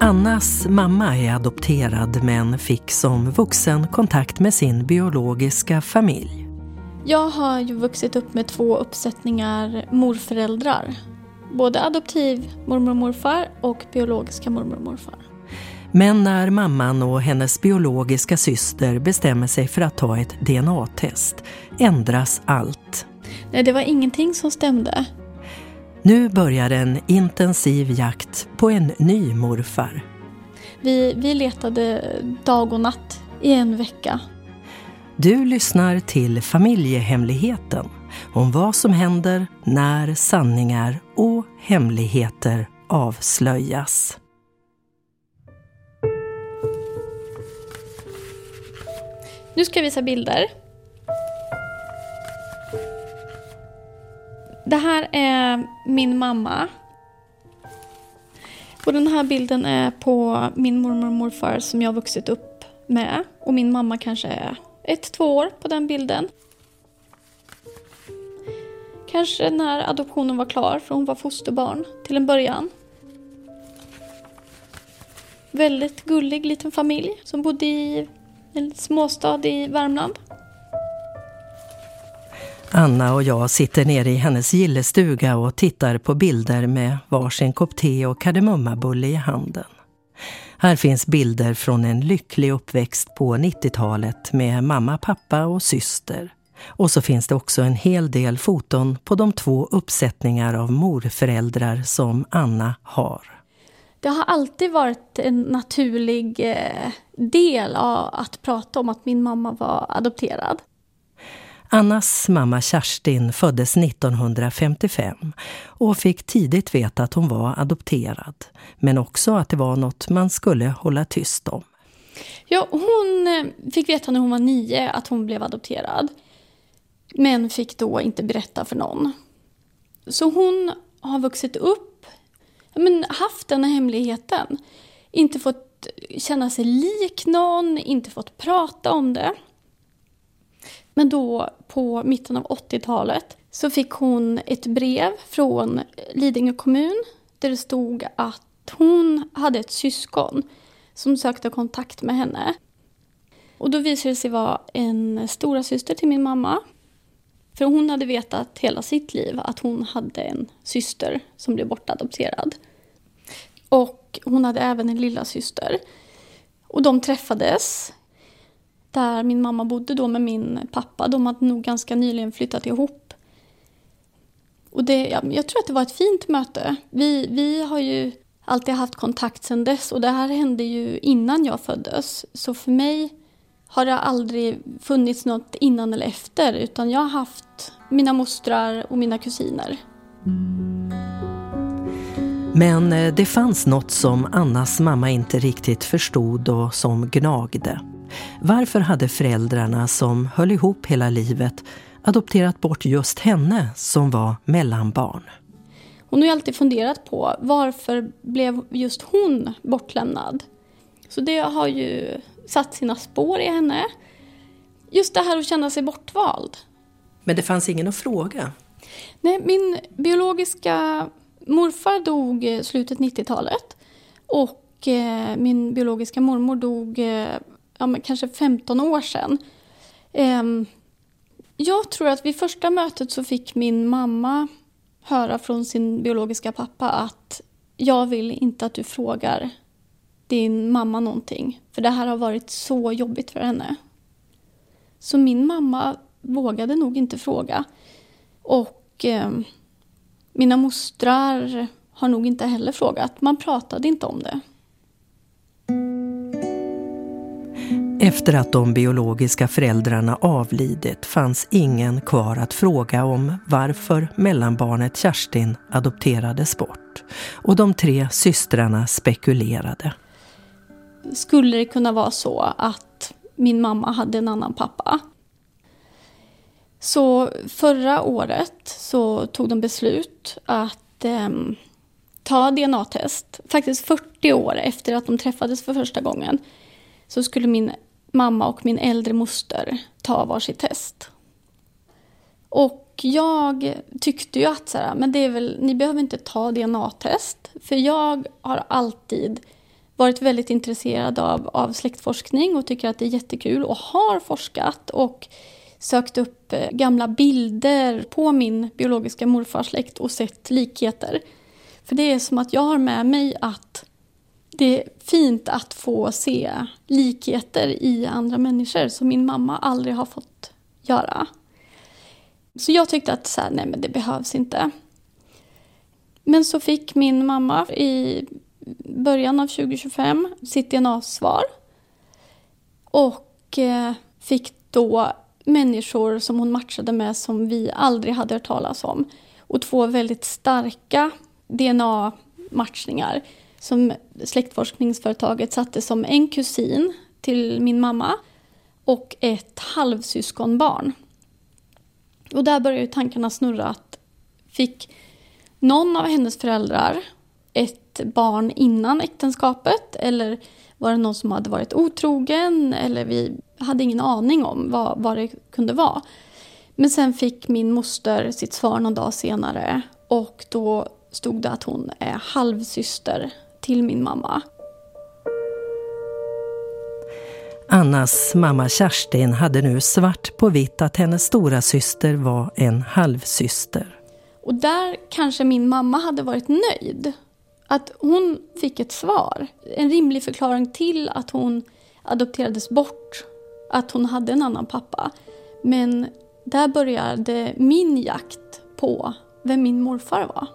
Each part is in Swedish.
Annas mamma är adopterad men fick som vuxen kontakt med sin biologiska familj. Jag har ju vuxit upp med 2 uppsättningar morföräldrar. Både adoptiv mormor och morfar och biologiska mormor och morfar. Men när mamman och hennes biologiska syster bestämmer sig för att ta ett DNA-test ändras allt. Nej, det var ingenting som stämde. Nu börjar en intensiv jakt på en ny morfar. Vi letade dag och natt i en vecka. Du lyssnar till Familjehemligheten om vad som händer när sanningar och hemligheter avslöjas. Nu ska jag visa bilder. Det här är min mamma. Och den här bilden är på min mormor och morfar som jag har vuxit upp med. Och min mamma kanske är 1-2 år på den bilden. Kanske när adoptionen var klar, för hon var fosterbarn till en början. Väldigt gullig liten familj som bodde i en småstad i Värmland. Anna och jag sitter nere i hennes gillestuga och tittar på bilder med varsin kopp te och kardemummabulle i handen. Här finns bilder från en lycklig uppväxt på 90-talet med mamma, pappa och syster. Och så finns det också en hel del foton på de 2 uppsättningar av morföräldrar som Anna har. Det har alltid varit en naturlig del av att prata om att min mamma var adopterad. Annas mamma Kerstin föddes 1955 och fick tidigt veta att hon var adopterad. Men också att det var något man skulle hålla tyst om. Ja, hon fick veta när hon var 9 att hon blev adopterad. Men fick då inte berätta för någon. Så hon har vuxit upp, haft den här hemligheten. Inte fått känna sig lik någon, inte fått prata om det. Men då på mitten av 80-talet så fick hon ett brev från Lidingö kommun där det stod att hon hade ett syskon som sökte kontakt med henne. Och då visade det sig vara en stora syster till min mamma. För hon hade vetat hela sitt liv att hon hade en syster som blev bortadopterad. Och hon hade även en lilla syster. Och de träffades där min mamma bodde då med min pappa. De hade nog ganska nyligen flyttat ihop. Och jag tror att det var ett fint möte. Vi har ju alltid haft kontakt sedan dess. Och det här hände ju innan jag föddes. Så för mig har det aldrig funnits något innan eller efter. Utan jag har haft mina mostrar och mina kusiner. Men det fanns något som Annas mamma inte riktigt förstod och som gnagde. Varför hade föräldrarna som höll ihop hela livet adopterat bort just henne som var mellanbarn? Hon har ju alltid funderat på varför blev just hon bortlämnad. Så det har ju satt sina spår i henne. Just det här att känna sig bortvald. Men det fanns ingen att fråga? Nej, min biologiska morfar dog slutet 90-talet. Och min biologiska mormor dog kanske 15 år sedan. Jag tror att vid första mötet så fick min mamma höra från sin biologiska pappa att jag vill inte att du frågar din mamma någonting. För det här har varit så jobbigt för henne. Så min mamma vågade nog inte fråga. Och mina mostrar har nog inte heller frågat. Man pratade inte om det. Efter att de biologiska föräldrarna avlidit fanns ingen kvar att fråga om varför mellanbarnet Kerstin adopterades bort. Och de 3 systrarna spekulerade. Skulle det kunna vara så att min mamma hade en annan pappa? Så förra året så tog de beslut att ta DNA-test. Faktiskt 40 år efter att de träffades för första gången så skulle min mamma och min äldre moster ta varsitt test. Och jag tyckte ju att men det är väl, ni behöver inte ta DNA-test. För jag har alltid varit väldigt intresserad av släktforskning och tycker att det är jättekul och har forskat och sökt upp gamla bilder på min biologiska morfars släkt och sett likheter. För det är som att jag har med mig att det är fint att få se likheter i andra människor som min mamma aldrig har fått göra. Så jag tyckte att nej, men det behövs inte. Men så fick min mamma i början av 2025 sitt DNA-svar. Och fick då människor som hon matchade med som vi aldrig hade hört talas om. Och 2 väldigt starka DNA-matchningar som släktforskningsföretaget satte som en kusin till min mamma och ett halvsyskonbarn. Och där började tankarna snurra att fick någon av hennes föräldrar ett barn innan äktenskapet eller var det någon som hade varit otrogen eller vi hade ingen aning om vad det kunde vara. Men sen fick min moster sitt svar någon dag senare och då stod det att hon är halvsyster till min mamma. Annas mamma Kerstin hade nu svart på vitt att hennes stora syster var en halvsyster. Och där kanske min mamma hade varit nöjd. Att hon fick ett svar. En rimlig förklaring till att hon adopterades bort. Att hon hade en annan pappa. Men där började min jakt på vem min morfar var.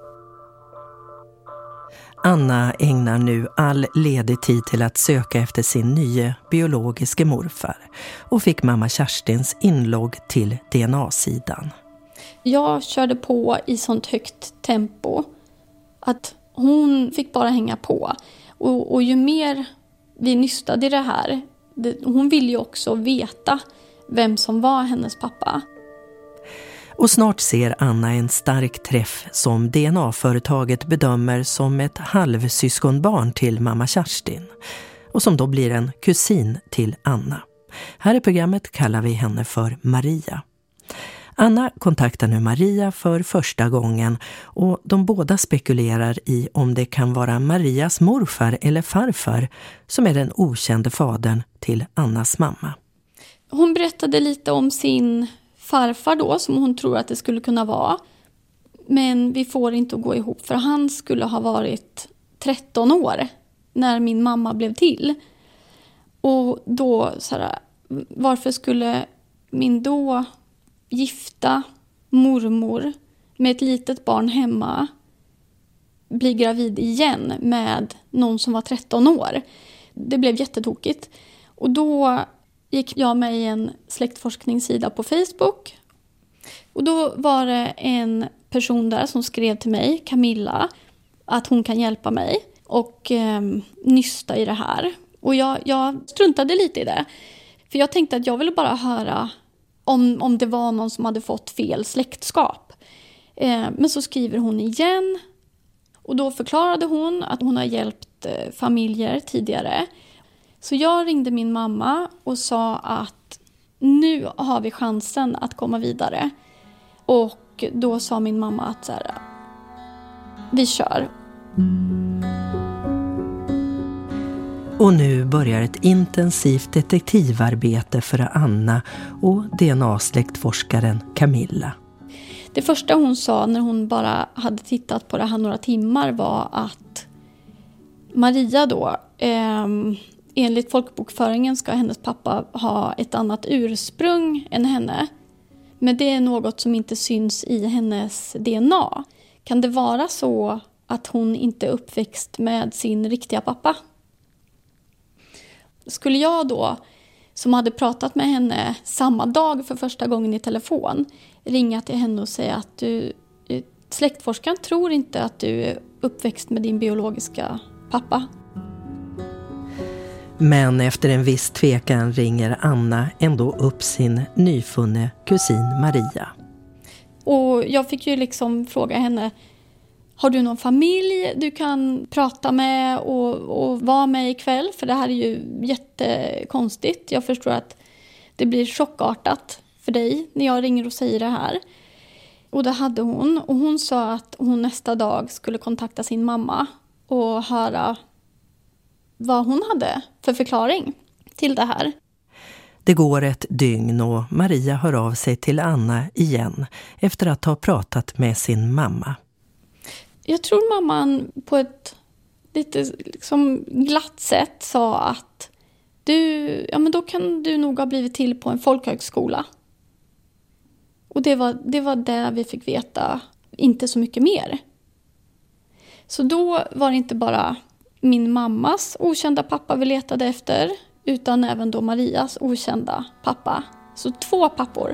Anna ägnar nu all ledig tid till att söka efter sin nya biologiska morfar och fick mamma Kerstins inlogg till DNA-sidan. Jag körde på i sånt högt tempo att hon fick bara hänga på. Och ju mer vi nystade i det här, hon ville ju också veta vem som var hennes pappa. Och snart ser Anna en stark träff som DNA-företaget bedömer som ett halvsyskonbarn till mamma Kerstin. Och som då blir en kusin till Anna. Här i programmet kallar vi henne för Maria. Anna kontaktar nu Maria för första gången och de båda spekulerar i om det kan vara Marias morfar eller farfar som är den okände fadern till Annas mamma. Hon berättade lite om sin farfar då som hon tror att det skulle kunna vara. Men vi får inte att gå ihop för han skulle ha varit 13 år när min mamma blev till. Och då varför skulle min då gifta mormor med ett litet barn hemma bli gravid igen med någon som var 13 år? Det blev jättetokigt. Och då gick jag med i en släktforskningssida på Facebook. Och då var det en person där som skrev till mig, Camilla, att hon kan hjälpa mig och nysta i det här. Och jag struntade lite i det. För jag tänkte att jag ville bara höra om det var någon som hade fått fel släktskap. Men så skriver hon igen. Och då förklarade hon att hon har hjälpt familjer tidigare. Så jag ringde min mamma och sa att nu har vi chansen att komma vidare. Och då sa min mamma att vi kör. Och nu börjar ett intensivt detektivarbete för Anna och DNA-släktforskaren Camilla. Det första hon sa när hon bara hade tittat på det här några timmar var att Maria då, enligt folkbokföringen ska hennes pappa ha ett annat ursprung än henne. Men det är något som inte syns i hennes DNA. Kan det vara så att hon inte är uppväxt med sin riktiga pappa? Skulle jag då, som hade pratat med henne samma dag för första gången i telefon, ringa till henne och säga att släktforskaren tror inte att du är uppväxt med din biologiska pappa. Men efter en viss tvekan ringer Anna ändå upp sin nyfunne kusin Maria. Och jag fick ju liksom fråga henne, har du någon familj du kan prata med och vara med ikväll? För det här är ju jättekonstigt. Jag förstår att det blir chockartat för dig när jag ringer och säger det här. Och det hade hon. Och hon sa att hon nästa dag skulle kontakta sin mamma och höra vad hon hade för förklaring till det här. Det går ett dygn och Maria hör av sig till Anna igen efter att ha pratat med sin mamma. Jag tror mamman på ett lite liksom glatt sätt sa att men då kan du nog ha blivit till på en folkhögskola. Och det var det vi fick veta, inte så mycket mer. Så då var det inte bara min mammas okända pappa vi letade efter, utan även då Marias okända pappa. Så 2 pappor.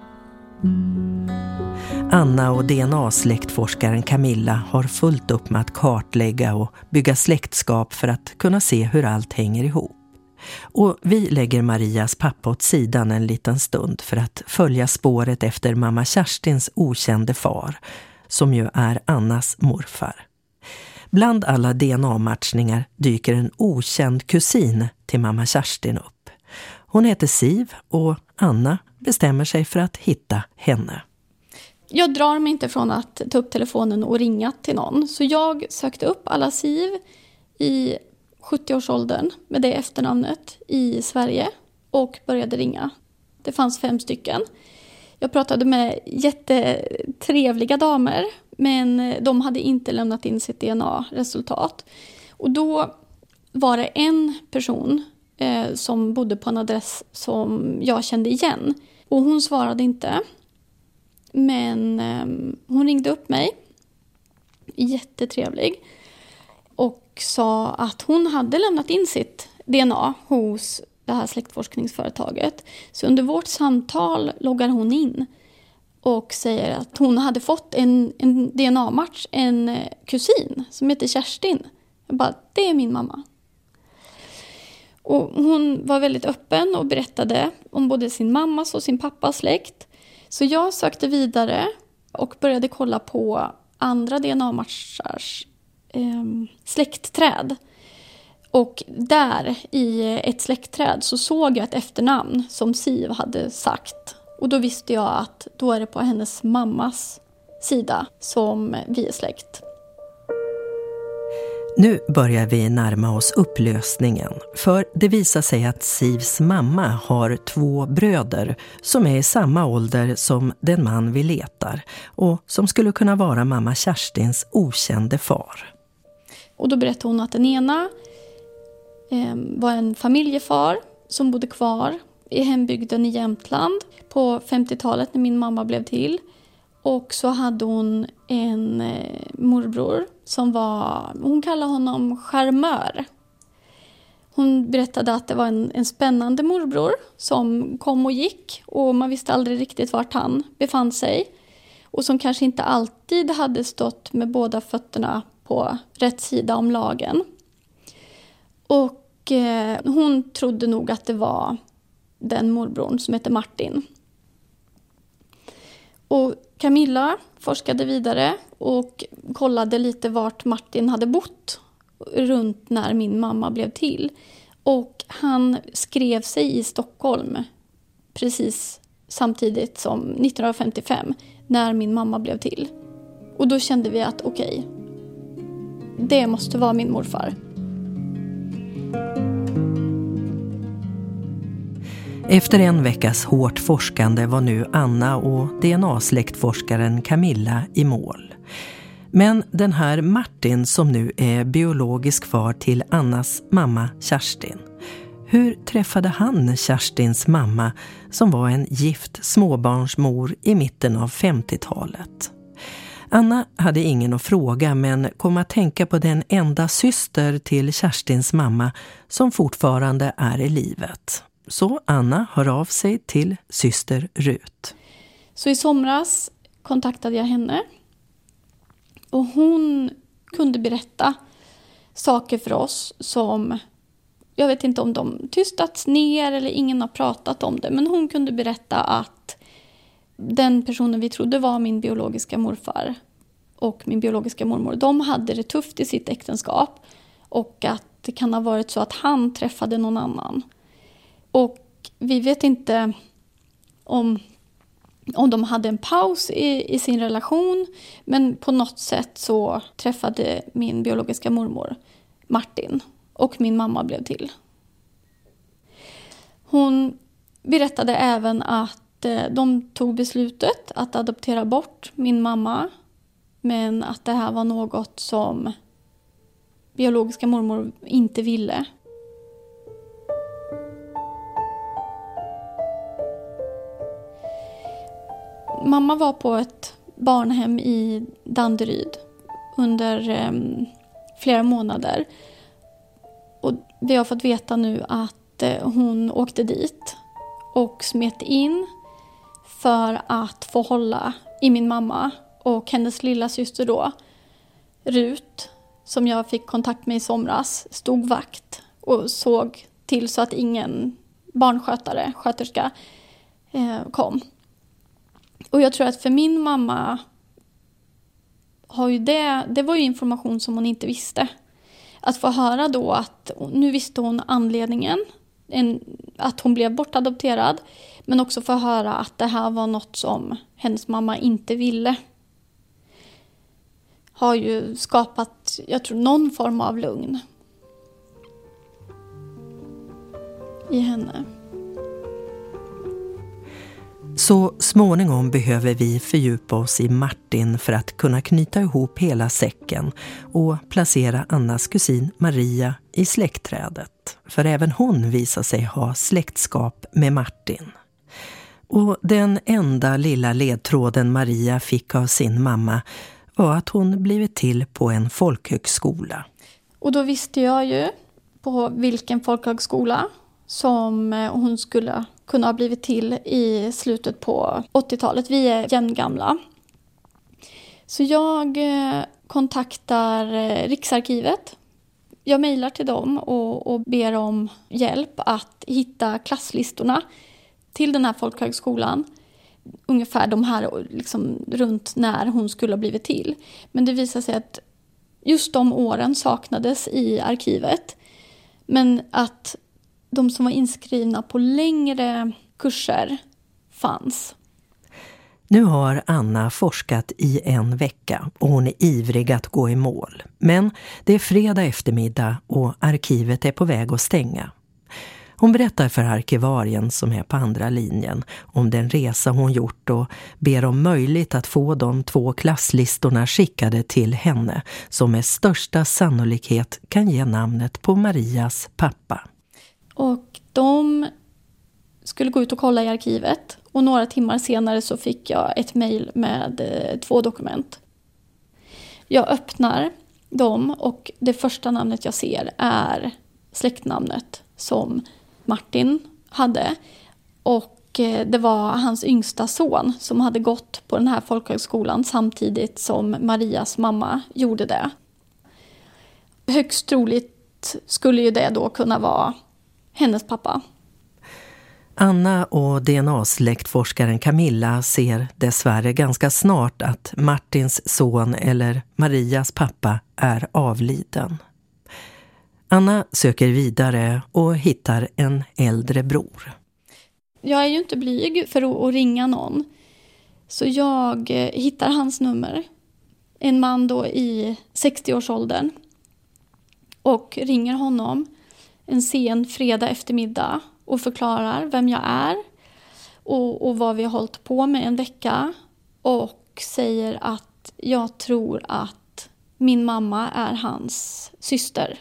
Anna och DNA-släktforskaren Camilla har fullt upp med att kartlägga och bygga släktskap för att kunna se hur allt hänger ihop. Och vi lägger Marias pappa åt sidan en liten stund för att följa spåret efter mamma Kerstins okände far, som ju är Annas morfar. Bland alla DNA-matchningar dyker en okänd kusin till mamma Kerstin upp. Hon heter Siv och Anna bestämmer sig för att hitta henne. Jag drar mig inte från att ta upp telefonen och ringa till någon. Så jag sökte upp alla Siv i 70-årsåldern med det efternamnet i Sverige och började ringa. Det fanns 5 stycken. Jag pratade med jättetrevliga damer, men de hade inte lämnat in sitt DNA-resultat. Och då var det en person som bodde på en adress som jag kände igen. Och hon svarade inte. Men hon ringde upp mig, jättetrevlig, och sa att hon hade lämnat in sitt DNA hos det här släktforskningsföretaget. Så under vårt samtal loggar hon in och säger att hon hade fått en DNA-match, en kusin som heter Kerstin. Jag bara, det är min mamma. Och hon var väldigt öppen och berättade om både sin mammas och sin pappas släkt. Så jag sökte vidare och började kolla på andra DNA-matchars släktträd. Och där i ett släktträd så såg jag ett efternamn som Siv hade sagt. Och då visste jag att då är det på hennes mammas sida som vi är släkt. Nu börjar vi närma oss upplösningen, för det visar sig att Sivs mamma har 2 bröder som är i samma ålder som den man vi letar och som skulle kunna vara mamma Kerstins okände far. Och då berättade hon att den ena var en familjefar som bodde kvar i hembygden i Jämtland på 50-talet när min mamma blev till. Och så hade hon en morbror som hon kallade honom charmör. Hon berättade att det var en spännande morbror som kom och gick och man visste aldrig riktigt vart han befann sig. Och som kanske inte alltid hade stått med båda fötterna på rätt sida om lagen. Och hon trodde nog att det var den morbrorn som heter Martin. Och Camilla forskade vidare och kollade lite vart Martin hade bott runt när min mamma blev till. Och han skrev sig i Stockholm precis samtidigt som 1955 när min mamma blev till. Och då kände vi att okej, det måste vara min morfar. Efter en veckas hårt forskande var nu Anna och DNA-släktforskaren Camilla i mål. Men den här Martin som nu är biologisk far till Annas mamma Kerstin. Hur träffade han Kerstins mamma som var en gift småbarnsmor i mitten av 50-talet? Anna hade ingen att fråga men kom att tänka på den enda syster till Kerstins mamma som fortfarande är i livet. Så Anna hör av sig till syster Rut. Så i somras kontaktade jag henne. Och hon kunde berätta saker för oss som, jag vet inte om de tystats ner eller ingen har pratat om det. Men hon kunde berätta att den personen vi trodde var min biologiska morfar och min biologiska mormor, de hade det tufft i sitt äktenskap. Och att det kan ha varit så att han träffade någon annan. Och vi vet inte om de hade en paus i sin relation. Men på något sätt så träffade min biologiska mormor Martin. och min mamma blev till. Hon berättade även att de tog beslutet att adoptera bort min mamma, men att det här var något som biologiska mormor inte ville. Mamma var på ett barnhem i Danderyd under flera månader. Och vi har fått veta nu att hon åkte dit och smet in för att få hålla i min mamma. Och hennes lilla syster då, Rut, som jag fick kontakt med i somras, stod vakt och såg till så att ingen sköterska kom. Och jag tror att för min mamma har ju det var ju information som hon inte visste. Att få höra då att nu visste hon anledningen, att hon blev bortadopterad, men också få höra att det här var något som hennes mamma inte ville. Har ju skapat, jag tror, någon form av lugn i henne. Så småningom behöver vi fördjupa oss i Martin för att kunna knyta ihop hela säcken och placera Annas kusin Maria i släktträdet. För även hon visar sig ha släktskap med Martin. Och den enda lilla ledtråden Maria fick av sin mamma var att hon blivit till på en folkhögskola. Och då visste jag ju på vilken folkhögskola som hon skulle kunna ha blivit till i slutet på 80-talet. Vi är jämngamla. Så jag kontaktar Riksarkivet. Jag mejlar till dem och ber om hjälp att hitta klasslistorna till den här folkhögskolan. Ungefär de här liksom, runt när hon skulle ha blivit till. Men det visar sig att just de åren saknades i arkivet. Men att de som var inskrivna på längre kurser fanns. Nu har Anna forskat i en vecka och hon är ivrig att gå i mål. Men det är fredag eftermiddag och arkivet är på väg att stänga. Hon berättar för arkivarien som är på andra linjen om den resa hon gjort och ber om möjligt att få de 2 klasslistorna skickade till henne som med största sannolikhet kan ge namnet på Marias pappa. Och de skulle gå ut och kolla i arkivet. Och några timmar senare så fick jag ett mejl med 2 dokument. Jag öppnar dem och det första namnet jag ser är släktnamnet som Martin hade. Och det var hans yngsta son som hade gått på den här folkhögskolan samtidigt som Marias mamma gjorde det. Högst troligt skulle ju det då kunna vara hennes pappa. Anna och DNA-släktforskaren Camilla ser dessvärre ganska snart att Martins son eller Marias pappa är avliden. Anna söker vidare och hittar en äldre bror. Jag är ju inte blyg för att ringa någon. Så jag hittar hans nummer. En man då i 60-årsåldern. Och ringer honom en sen fredag eftermiddag och förklarar vem jag är och vad vi har hållit på med en vecka och säger att jag tror att min mamma är hans syster.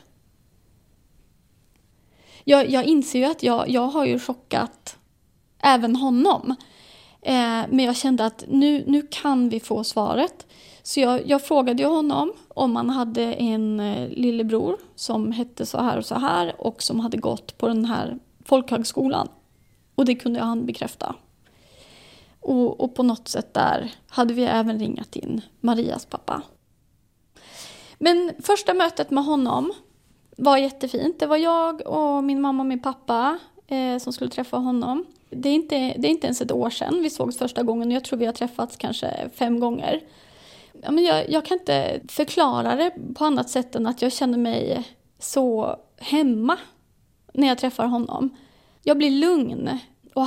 Jag inser ju att jag har ju chockat även honom. Men jag kände att nu kan vi få svaret. Så jag frågade ju honom om han hade en lillebror som hette så här och som hade gått på den här folkhögskolan. Och det kunde han bekräfta. Och på något sätt där hade vi även ringat in Marias pappa. Men första mötet med honom var jättefint. Det var jag och min mamma och min pappa som skulle träffa honom. Det är inte ens ett år sedan vi sågs första gången. Jag tror vi har träffats kanske 5 gånger. Ja, men jag kan inte förklara det på annat sätt än att jag känner mig så hemma när jag träffar honom. Jag blir lugn. Och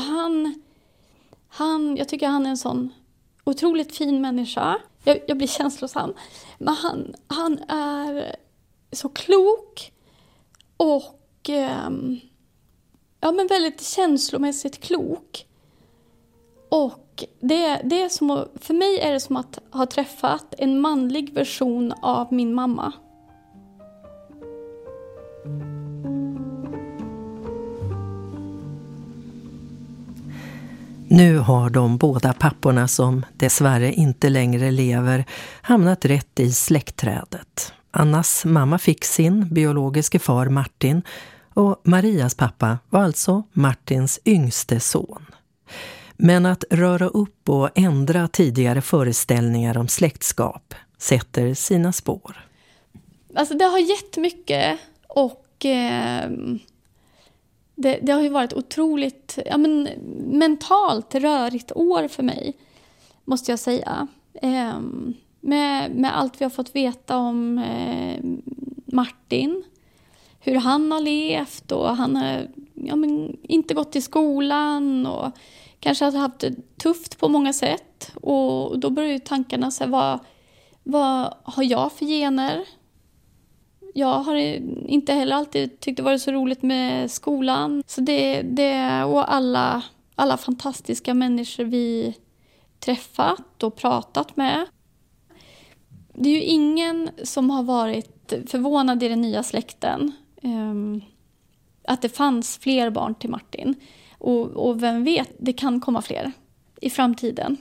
jag tycker han är en sån otroligt fin människa. Jag blir känslosam. Men han är så klok Och men väldigt känslomässigt klok. Och det är som för mig är det som att ha träffat en manlig version av min mamma. Nu har de båda papporna som dessvärre inte längre lever hamnat rätt i släktträdet. Annas mamma fick sin biologiske far Martin och Marias pappa var alltså Martins yngste son. Men att röra upp och ändra tidigare föreställningar om släktskap sätter sina spår. Alltså det har gett mycket och det har ju varit otroligt mentalt rörigt år för mig, måste jag säga. Med allt vi har fått veta om Martin, hur han har levt och han har inte gått i skolan och kanske har haft det tufft på många sätt. Och då börjar ju tankarna säga, vad har jag för gener? Jag har inte heller alltid tyckt det varit så roligt med skolan. Så det och alla fantastiska människor vi träffat och pratat med. Det är ju ingen som har varit förvånad i den nya släkten att det fanns fler barn till Martin. Och vem vet, det kan komma fler i framtiden.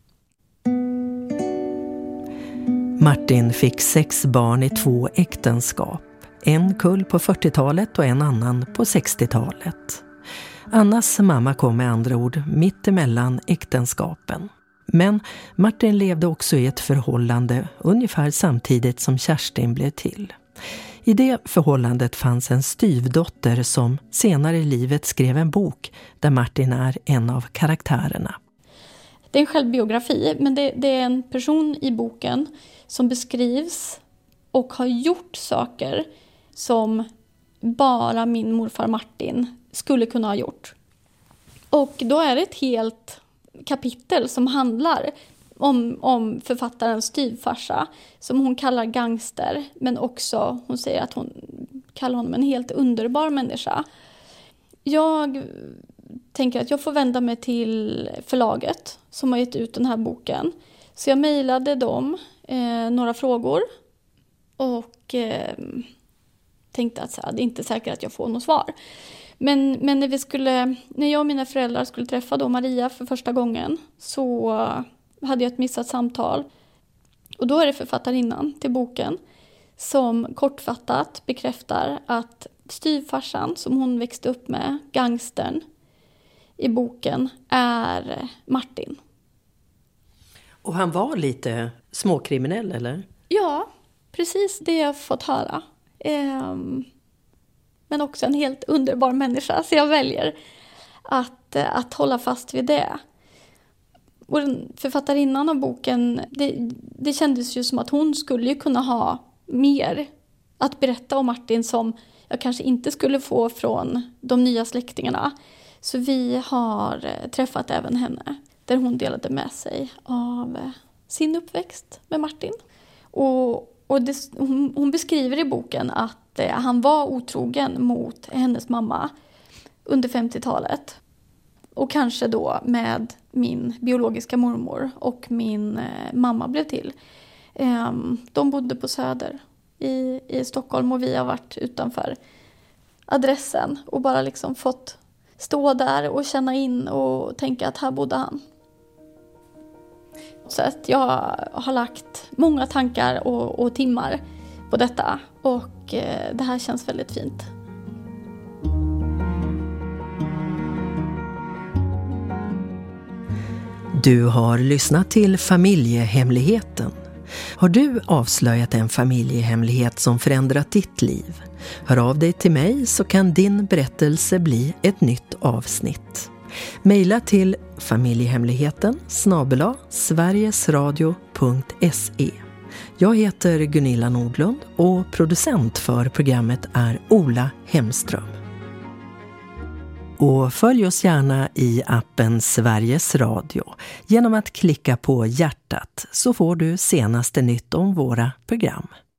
Martin fick 6 barn i 2 äktenskap. En kull på 40-talet och en annan på 60-talet. Annas mamma kom med andra ord mitt emellan äktenskapen. Men Martin levde också i ett förhållande ungefär samtidigt som Kerstin blev till. I det förhållandet fanns en styvdotter som senare i livet skrev en bok där Martin är en av karaktärerna. Det är en självbiografi, men det är en person i boken som beskrivs och har gjort saker som bara min morfar Martin skulle kunna ha gjort. Och då är det ett helt kapitel som handlar om författarens styvfarsa som hon kallar gangster, men också hon säger att hon kallar honom en helt underbar människa. Jag tänker att jag får vända mig till förlaget som har gett ut den här boken. Så jag mejlade dem några frågor och tänkte att det är inte säkert att jag får något svar. Men när jag och mina föräldrar skulle träffa då Maria för första gången så hade jag ett missat samtal. Och då är det författarinnan till boken som kortfattat bekräftar att styvfarsan som hon växte upp med, gangstern i boken, är Martin. Och han var lite småkriminell, eller? Ja, precis det jag fått höra. Men också en helt underbar människa, så jag väljer att hålla fast vid det. Och författarinnan av boken, det kändes ju som att hon skulle ju kunna ha mer att berätta om Martin som jag kanske inte skulle få från de nya släktingarna. Så vi har träffat även henne, där hon delade med sig av sin uppväxt med Martin. Och hon beskriver i boken att han var otrogen mot hennes mamma under 50-talet. Och kanske då med min biologiska mormor och min mamma blev till. De bodde på Söder i Stockholm och vi har varit utanför adressen och bara liksom fått stå där och känna in och tänka att här bodde han. Så att jag har lagt många tankar och timmar på detta och det här känns väldigt fint. Du har lyssnat till Familjehemligheten. Har du avslöjat en familjehemlighet som förändrat ditt liv? Hör av dig till mig så kan din berättelse bli ett nytt avsnitt. Maila till familjehemligheten@sverigesradio.se. Jag heter Gunilla Nordlund och producent för programmet är Ola Hemström. Och följ oss gärna i appen Sveriges Radio. Genom att klicka på hjärtat så får du senaste nytt om våra program.